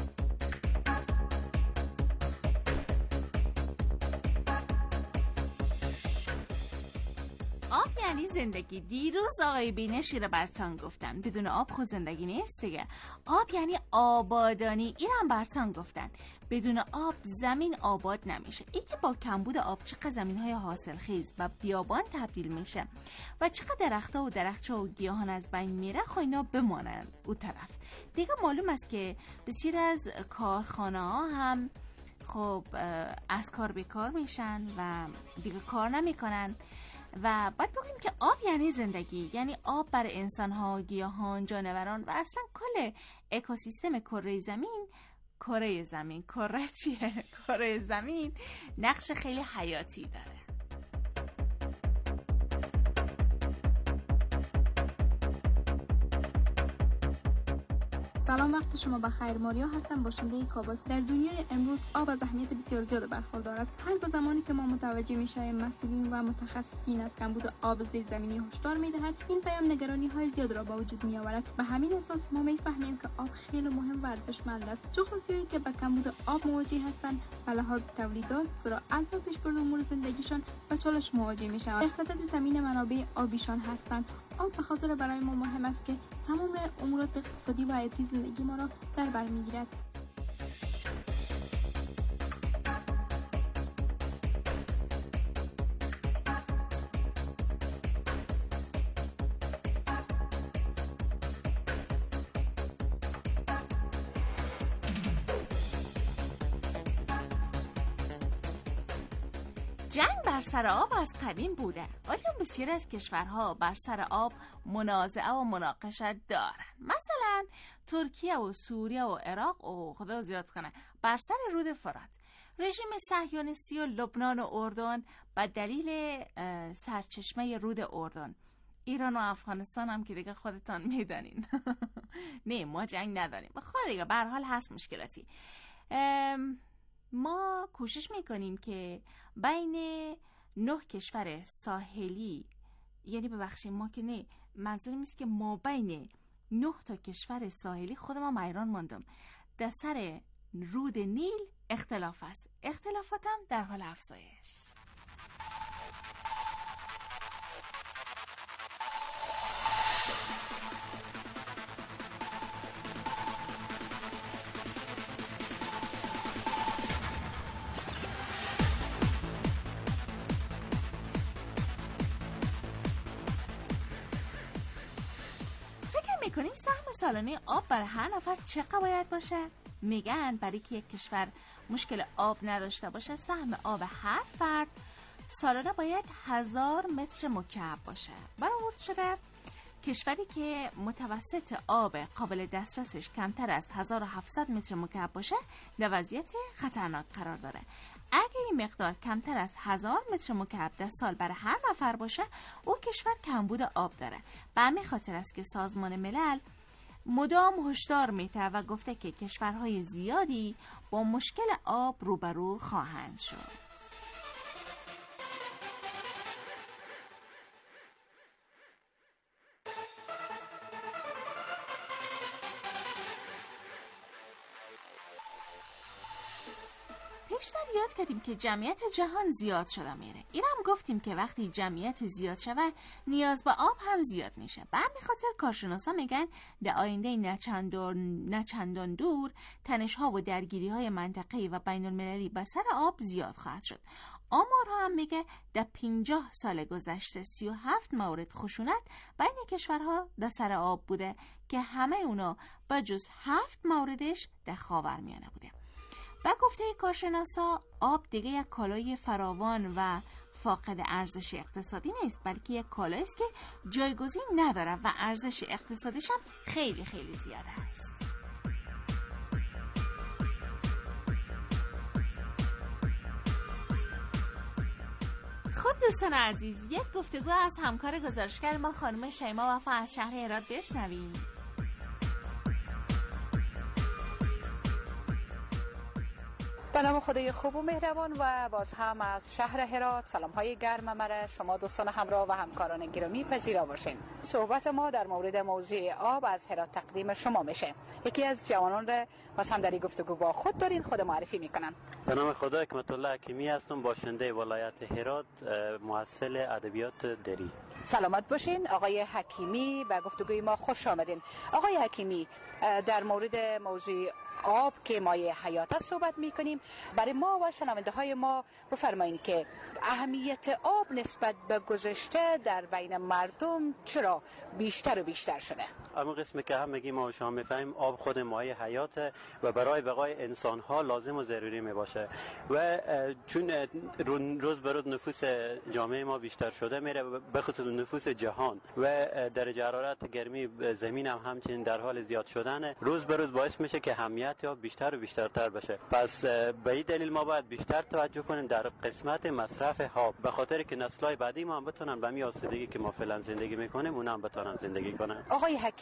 آب یعنی زندگی. دیروز آقای بینشی رو برتان گفتن بدون آب خود زندگی نیست دیگه. آب یعنی آبادانی، این هم برتان گفتن. بدون آب زمین آباد نمیشه. ای که با کمبود آب چقدر زمین‌های حاصلخیز و بیابان تبدیل میشه و چقدر درخت‌ها و درختچه و گیاهان از بین میره، خب اینا بمانن اون طرف. دیگه معلوم است که بسیار از کارخانه‌ها هم خب از کار بیکار میشن و دیگه کار نمیکنن. و باید بگیم که آب یعنی زندگی، یعنی آب برای انسان‌ها، گیاهان، جانوران و اصلا کل اکوسیستم کره زمین کره زمین کره چیه؟ کره زمین نقش خیلی حیاتی داره. سلام، وقت شما بخیر. ماریا هستم، باشنده کابل. در دنیای امروز آب از اهمیت بسیار زیاد برخوردار است. هر دو زمانی که ما متوجه میشیم مسئولین و متخصصین از کمبود آب زیرزمینی هشدار میدهند، این پیام نگرانی های زیاد را به وجود می آورد. به همین اساس ما میفهمیم که آب خیلی مهم و ارزشمند است. جغرافیایی که با کمبود آب مواجه هستند به لحاظ تولیدات، زراعت و پیشبرد امور زندگیشان با چالش مواجه میشوند. در سطح زمین منابع آبیشان هستند. آب به خاطر برای ما مهم است که تمام امورات اقتصادی و حیاتی زندگی ما را در بر میگیرد. جنگ بر سر آب از قدیم بوده. ولی بسیاری از کشورها بر سر آب منازعه و مناقشه دارن. مثلا ترکیه و سوریه و عراق و خدا زیاد کنه بر سر رود فرات. رژیم صهیونیستی و لبنان و اردن به دلیل سرچشمه رود اردن. ایران و افغانستان هم که دیگه خودتان میدانین. نه ما جنگ نداریم. خود دیگه به هر حال هست مشکلاتی. ما کوشش میکنیم که بین نه کشور ساحلی، یعنی ببخشید ما که نه، منظورم است که ما بین نه تا کشور ساحلی خود ما ایران ماندم. در سر رود نیل اختلاف است. اختلافاتم در حال افزایش. میکنیم سهم سالانه آب برای هر نفر چقدر باید باشه؟ میگن برای که یک کشور مشکل آب نداشته باشه سهم آب هر فرد سالانه باید هزار متر مکعب باشه. برآورد شده کشوری که متوسط آب قابل دسترسش کمتر از هزار و هفتصد متر مکعب باشه در وضعیت خطرناک قرار داره. اگه این مقدار کمتر از هزار متر مکعب در سال برای هر نفر باشه او کشور کمبود آب داره. به همین خاطر است که سازمان ملل مدام هشدار میده و گفته که کشورهای زیادی با مشکل آب روبرو خواهند شد. بیشتر یاد کردیم که جمعیت جهان زیاد شده میره. این هم گفتیم که وقتی جمعیت زیاد شود نیاز به آب هم زیاد میشه. به همین خاطر کارشناسا میگن در آینده نچندان نچندان دور تنش‌ها و درگیری‌های منطقه‌ای و بین‌المللی به سر آب زیاد خواهد شد. آمارها هم میگه در پنجاه سال گذشته سی و هفت مورد خشونت بین کشورها در سر آب بوده که همه اونا بجز هفت موردش در خاورمیانه بوده. و گفته کارشناسا آب دیگه یک کالای فراوان و فاقد ارزش اقتصادی نیست، بلکه یک کالایی است که جایگزین نداره و ارزش اقتصادیش هم خیلی خیلی زیاده است. خب دوستان عزیز، یک گفتگو از همکار گزارشگر ما خانم شیما وفا از شهر هرات بشنویم. به نام خدای خوب و مهربان و باز هم از شهر هرات سلام های گرم مرا شما دوستان همراه و همکاران گرامی پذیرا باشین. صحبت ما در مورد موضوع آب از هرات تقدیم شما میشه. یکی از جوانان را باز هم در این گفتگو با خود دارین، خود معرفی میکنن. به نام خدا حکمت الله حکیمی هستم، باشنده ولایت هرات، محصل ادبیات دری. سلامت باشین آقای حکیمی، به گفتگوی ما خوش آمدین. آقای حکیمی، در مورد موضوع آب که مایه حیات است صحبت میکنیم. برای ما و شنونده های ما بفرمایید که اهمیت آب نسبت به گذشته در بین مردم چرا بیشتر و بیشتر شده؟ اما قسمی که هم میگیم ما شما میفهمیم آب خود مایه حیات و برای بقای انسان ها لازم و ضروری میباشه و چون روز به روز نفوس جامعه ما بیشتر شده میره، به خصوص نفوس جهان و درجه حرارت گرمی زمین هم همچنین در حال زیاد شدن، روز به روز باعث میشه که اهمیت آب بیشتر و بیشترتر بشه. پس به این دلیل ما باید بیشتر توجه کنیم در قسمت مصرف آب، به خاطر که نسل‌های بعدی ما هم بتونن به همین آسودگی که ما فعلا زندگی میکنیم اونها هم بتونن زندگی کنن. آقای حکیمی،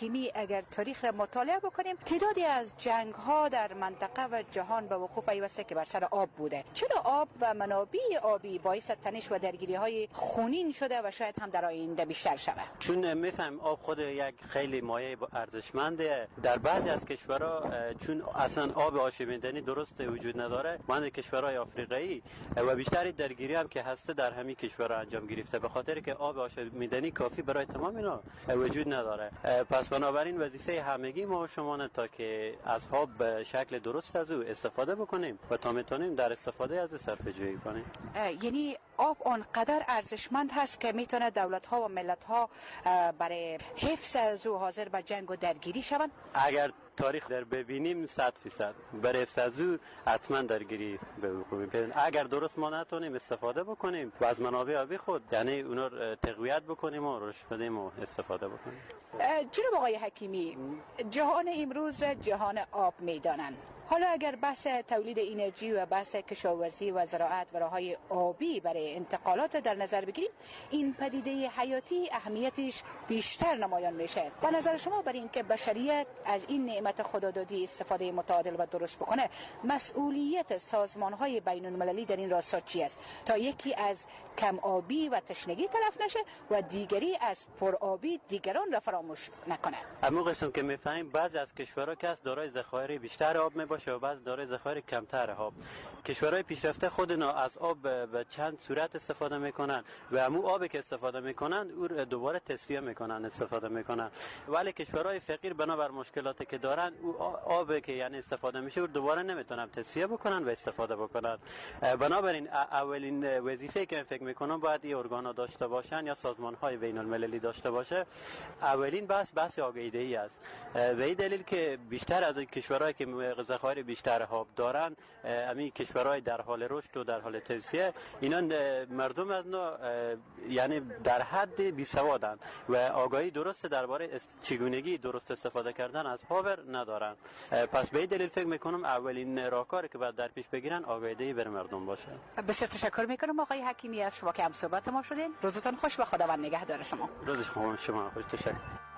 حکیمی اگر تاریخ را مطالعه بکنیم تعدادی از جنگ ها در منطقه و جهان به وقوع پیوسته که بر سر آب بوده. چرا آب و منابع آبی باعث تنش و درگیری های خونین شده و شاید هم در آینده بیشتر شود؟ چون میفهم آب خود یک خیلی مایع ارزشمنده. در بعضی از کشورها چون اصلا آب آشامیدنی درست وجود نداره، مانند کشورهای آفریقایی و بیشتر درگیری هم که هسته در همین کشورها انجام گرفته، به خاطر که آب آشامیدنی کافی برای تمام اینا وجود نداره. پس بنابراین وظیفه همگی ما و شما تا که از آب به شکل درست از او استفاده بکنیم و تا میتونیم در استفاده از او صرفه جویی کنیم. یعنی آب آنقدر ارزشمند هست که میتونه دولت ها و ملت ها برای حفظ از او حاضر به جنگ و درگیری شوند؟ اگر تاریخ در ببینیم صد فیصد برای حفظ از او حتما درگیری به وقوع میپیوندد. اگر درست ما نتونیم استفاده بکنیم و از منابع آبی خود یعنی اونا رو تقویت بکنیم و رشد بدیم و استفاده بکنیم. جناب آقای حکیمی، جهان امروز جهان آب میدانند. حالا اگر بحث تولید انرژی و بحث کشاورزی و زراعت و راههای آبی برای انتقالات در نظر بگیریم، این پدیده حیاتی اهمیتش بیشتر نمایان میشه. به نظر شما برای اینکه بشریت از این نعمت خدادادی استفاده متعادل و درست بکنه، مسئولیت سازمان‌های بین‌المللی در این راستا چی است تا یکی از کم آبی و تشنگی تلف نشه و دیگری از پرآبی دیگران را فراموش نکنه؟ اما قسم که میفهمیم بعضی از کشورها که از دارای ذخایر بیشتر آب میباشه و بعضی دارای ذخایر کمتر آب. کشورهای پیشرفته خودنا از آب به چند صورت استفاده میکنن و همون آبی که استفاده میکنن او دوباره تصفیه میکنن استفاده میکنن، ولی کشورهای فقیر بنابر مشکلاتی که دارن او آبی که یعنی استفاده میشه او دوباره نمیتونن تصفیه بکنن و استفاده بکنن. بنابراین اولین وظیفه که فکر میکنم باید این ارگانا داشته باشن یا سازمان‌های بین‌المللی داشته باشه. اولین بحث بحث آگاهی‌دهی است. به این دلیل که بیشتر از کشورهایی که ذخایر بیشتر آب دارن، همین کشورهای در حال رشد و در حال توسعه، اینا مردم از نو یعنی در حد بیسوادن و آگاهی درست درباره چگونگی درست استفاده کردن از آب ندارن. پس به این دلیل فکر میکنم اولین راهکاری که باید در پیش بگیرن آگاهی‌دهی بر مردم باشه. بسیار تشکر میکنم آقای حکیمی از شما که هم صحبت ما شدین. روزتون خوش و خداوند نگهدار شما. روز شما شما خوش. تشکر.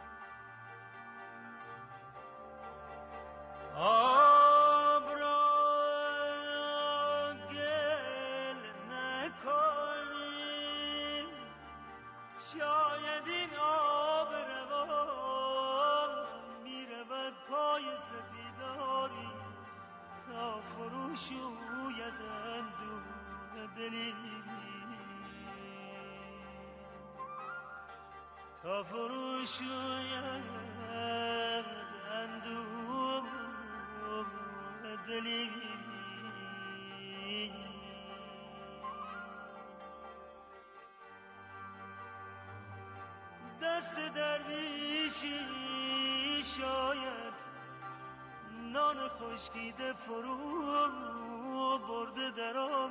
آب را گل نکنیم، شاید این آب روان میرود پای سپیداری تا فروشوید اندوه دلی، تا فروشوید اندوه دلی. دست درویشی شاید نان خشکیده فرو برده در آب،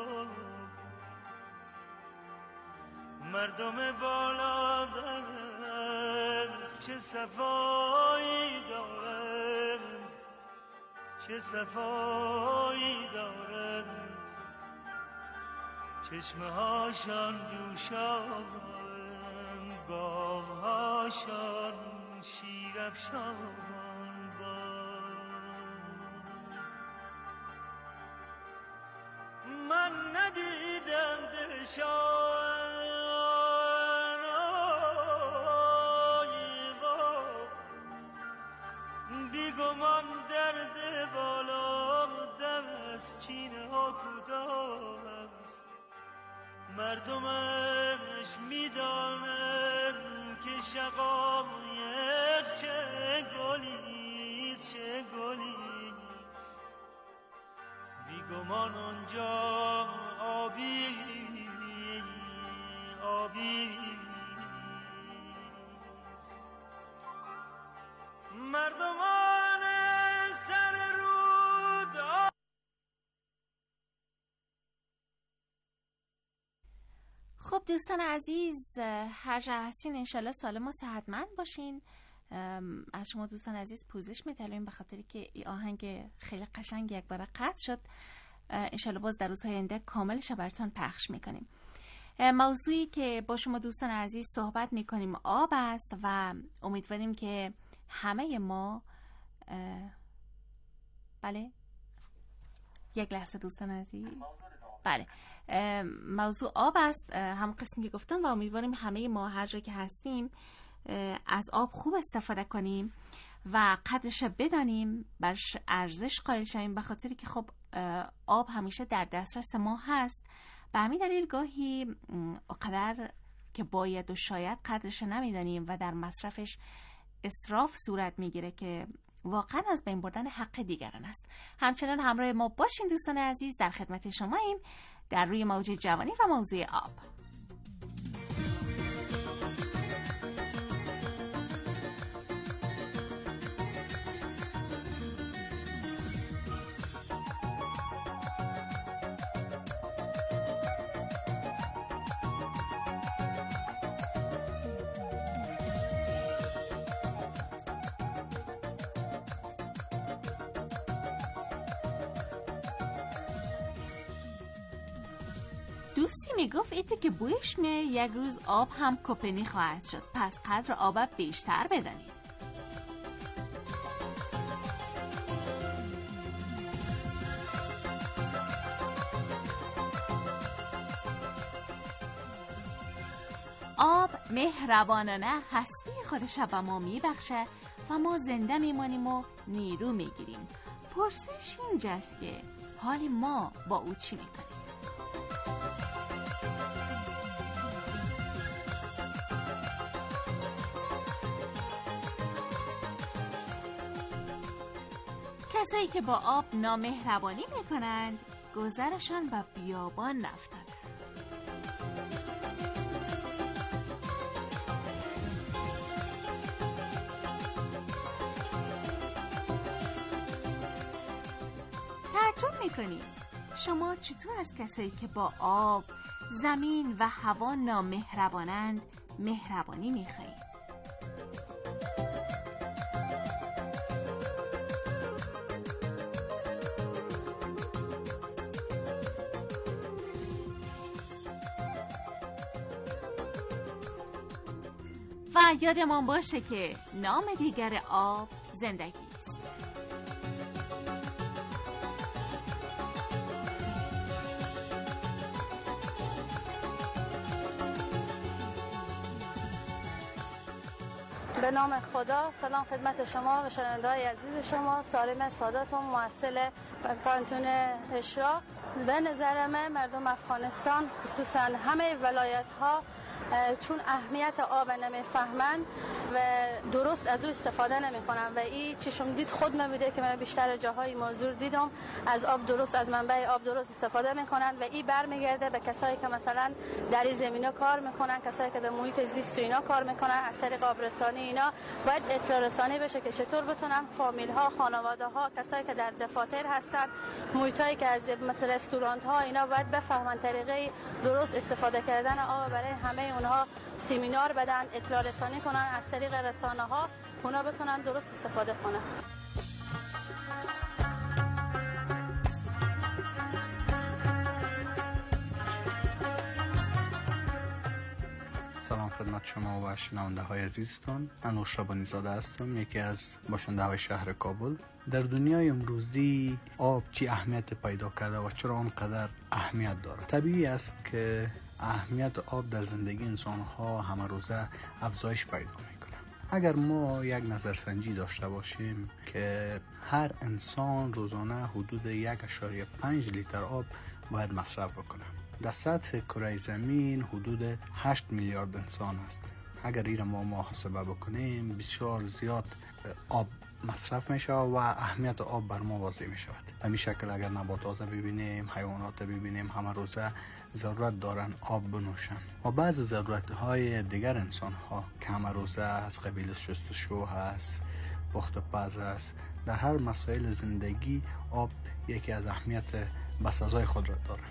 مردم بالا دست چه صفایی دارند، چه صفایی دارند، چشمه هاشان جوشان، گاوهاشان شیرافشان باد. من ندیدم دشان بیگمان درد بالا دست چینه ها کوتاه است، مردمش میدانن که شقایق چه گلیست، چه گلیست. بیگمان آنجا آبی آبی مردمان سر رود. خب دوستان عزیز، هر جا هستین انشالله سالم و صحتمند باشین. از شما دوستان عزیز پوزش می‌طلبیم به خاطری که این آهنگ خیلی قشنگ یک بار قطع شد. انشالله باز در روزهای آینده کاملش براتون پخش میکنیم. موضوعی که با شما دوستان عزیز صحبت میکنیم آب است و امیدواریم که همه ما بله یک لحظه دوستان عزیز. بله موضوع آب است، هم قسمی که گفتم و امیدواریم همه ما هر جا که هستیم از آب خوب استفاده کنیم و قدرش بدانیم، برش ارزش قائل شویم، به خاطری که خب آب همیشه در دسترس ما هست. به همین دلیل گاهی قدر که باید و شاید قدرش نمیدانیم و در مصرفش اسراف صورت میگیره که واقعا از بین بردن حق دیگران است. همچنان همراه ما باشین دوستان عزیز، در خدمت شماییم در روی موج جوانی و موضوع آب. دوستی میگفت ایتی که بویش می یک روز آب هم کپنی خواهد شد، پس قدر آب بیشتر بدانید. آب مهربانانه هستی خودش به ما میبخشه و ما زنده میمانیم و نیرو میگیریم. پرسش اینجاست که حال ما با او چی میکنیم؟ کسایی که با آب نامهربانی میکنند گذرشان به بیابان نفتاده. تعجب میکنید شما چطور از کسایی که با آب، زمین و هوا نامهربانند مهربانی میخواهید؟ و یادمان باشه که نام دیگر آب زندگی است. به نام خدا. سلام خدمت شما و شنونده‌های عزیز شما. سالم ساداتون، ممثل پانتون اشراق. به نظر من مردم افغانستان خصوصا همه ولایت ها چون اهمیت آب نمیفهمند و درست از او استفاده نمیکنن و این چشم دید خود من بوده که من بیشتر جاهای موضوع دیدم از آب درست، از منبع آب درست استفاده میکنن و این برمیگرده به کسایی که مثلا در این زمینه کار میکنن، کسایی که در محیط زیست و اینا کار میکنن. از طریق آب رسانی اینا باید اطلاع رسانی بشه که چطور بتونن فامیل ها، خانواده ها، کسایی که در دفاتر هستن، محیط هایی که از مثل رستوران ها اینا باید بفهمن طریقه درست استفاده کردن آب. برای همه اونها سمینار بدن، اطلاع رسانی کنن از طریق رسانه ها، اونا بتونن درست استفاده کنن. سلام خدمت شما و شنونده های عزیزتون. من اشربانی زاده هستم، یکی از باشنده های شهر کابل. در دنیای امروزی آب چی اهمیت پیدا کرده و چرا آنقدر اهمیت داره؟ طبیعی است که اهمیت آب در زندگی انسان ها همه روزه افزایش پیدا میکنه. اگر ما یک نظرسنجی داشته باشیم که هر انسان روزانه حدود یک و پنج لیتر آب باید مصرف بکنه. در سطح کره زمین حدود هشت میلیارد انسان است. اگر این ما محاسبه بکنیم بسیار زیاد آب مصرف میشه و اهمیت آب بر ما واضح میشود. به این شکل اگر نباتات ببینیم، حیوانات ببینیم، همه روزه ضرورت دارن آب بنوشن. و بعض ضرورت های دیگر انسان ها که همه روزه از قبیل شستشو هست، پخت و پز است، در هر مسائل زندگی آب یکی از اهمیت بسزای خود را داره.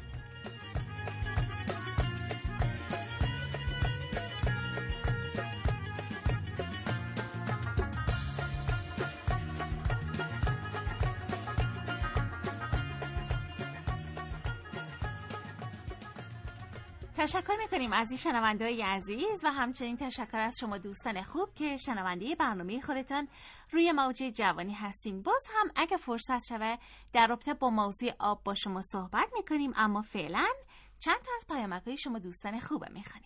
تشکر میکنیم از این شنونده‌های عزیز و همچنین تشکر از شما دوستان خوب که شنونده برنامه خودتان روی موج جوانی هستین. باز هم اگه فرصت شوه در رابطه با موضوع آب با شما صحبت میکنیم، اما فعلا چند تا از پیامک‌های شما دوستان خوبه میخونیم.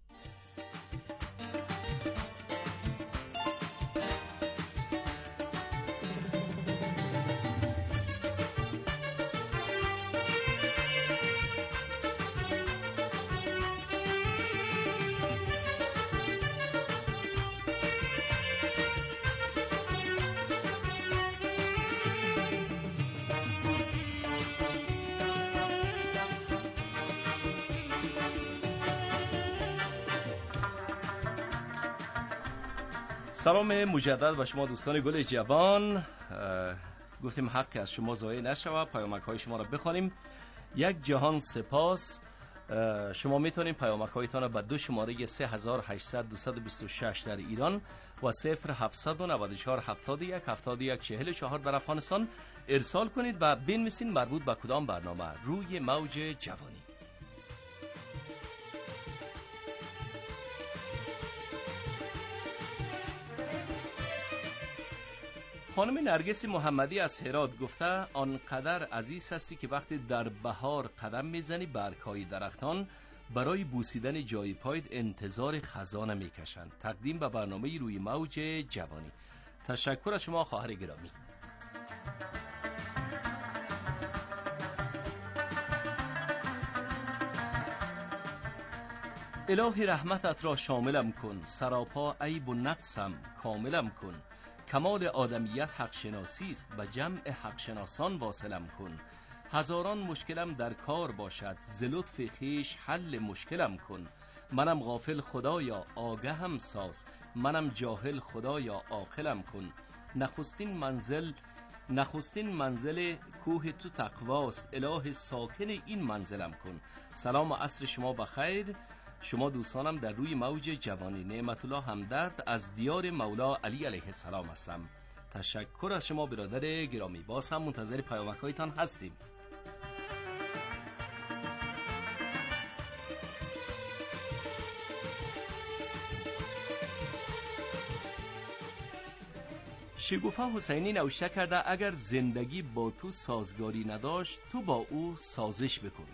سلام مجدد و شما دوستان گل جوان. گفتیم حق از شما ضایع نشود، پیامک های شما را بخوانیم. یک جهان سپاس. شما میتونید پیامک هایتان را به دو شماره سه هزار و هشتصد دویست و بیست و شش در ایران و صفر هفتصد و نود و چهار هفتاد و یک هفتاد و یک چهل و چهار در افغانستان ارسال کنید و بنویسید مربوط به کدام برنامه روی موج جوانی. خانم نرگس محمدی از هرات گفته آنقدر عزیز هستی که وقتی در بهار قدم میزنی برگ‌های درختان برای بوسیدن جای پایت انتظار خزانه میکشند. تقدیم به برنامه روی موج جوانی. تشکر از شما خواهر گرامی. الهی رحمتت را شاملم کن، سراپا عیب و نقصم کاملم کن. کمال آدمیت حق شناسی است و جمع حق شناسان واصلم کن. هزاران مشکلم در کار باشد، ز لطف خویش حل مشکلم کن. منم غافل خدایا آگهم ساز، منم جاهل خدایا عاقلم کن. نخستین منزل نخستین منزل کوه تو تقواست، اله ساکن این منزلم کن. سلام و عصر شما بخیر. شما دوستانم در روی موج جوانی. نعمت الله همدرد از دیار مولا علی علیه السلام هستم. تشکر از شما برادر گرامی. باز هم منتظر پیامک هایتان هستیم. شگوفه حسینی نوشته کرده اگر زندگی با تو سازگاری نداشت تو با او سازش بکن.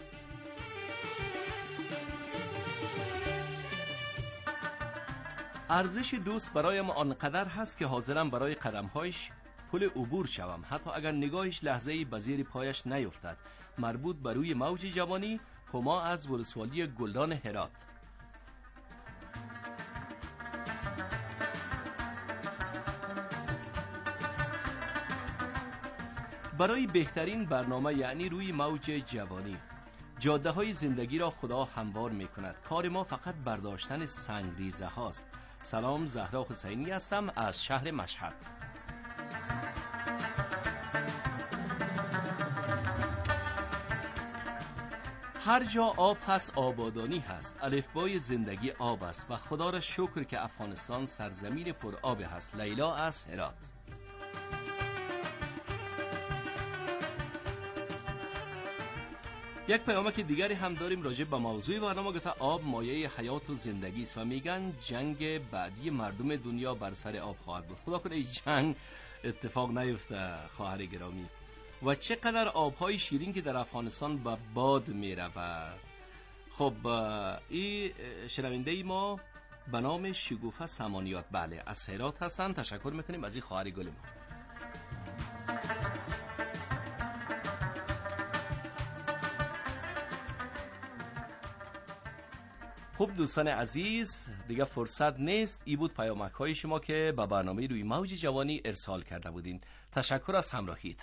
ارزش دوست برایم آنقدر هست که حاضرم برای قدمهایش پل عبور شوم، حتی اگر نگاهش لحظه‌ای به زیر پایش نیفتد. مربوط بر روی موج جوانی. هما از ولسوالی گلدان هرات. برای بهترین برنامه یعنی روی موج جوانی. جاده های زندگی را خدا هموار می کند. کار ما فقط برداشتن سنگریزه هاست. سلام، زهرا حسینی هستم از شهر مشهد. هر جا آب هست آبادانی هست. الفبای زندگی آب است و خدا را شکر که افغانستان سرزمین پر آب هست. لیلا از هرات. یک پیامک دیگری هم داریم راجع به موضوع برنامه. گفته آب مایه حیات و زندگی است و میگن جنگ بعدی مردم دنیا بر سر آب خواهد بود. خدا کنه این جنگ اتفاق نیفته خواهر گرامی. و چقدر آبهای شیرین که در افغانستان به باد میرود. خب این شنونده ما به نام شگوفه سمانیات بله از هرات هستن. تشکر میکنیم از این خواهر گل ما. خب دوستان عزیز دیگه فرصت نیست. ای بود پیامک های شما که به برنامه روی موج جوانی ارسال کرده بودین. تشکر از همراهیت.